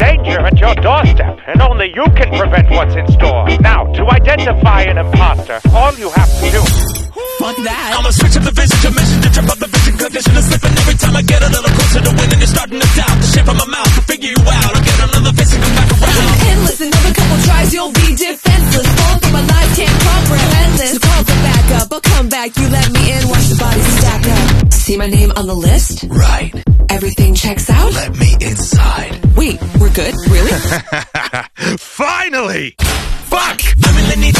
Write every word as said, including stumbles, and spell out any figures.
danger at your doorstep, and only you can prevent what's in store. Now, to identify an imposter, all you have to do... Fuck that. I'm a switch of the vision, dimension, to trip up the vision, condition is slipping every time I get a little closer to winning. You're starting to doubt the shape of my mouth, to figure you out. I'll get another face and come back around. Endless, another couple tries, you'll be defenseless. Fall for my life, can't comprehend this. So call for backup, I'll come back, you let me in, watch the bodies stack up. See my name on the list? Right. Everything checks out? Let me inside. Wait, we're good? Really? Finally! Fuck! I'm in the need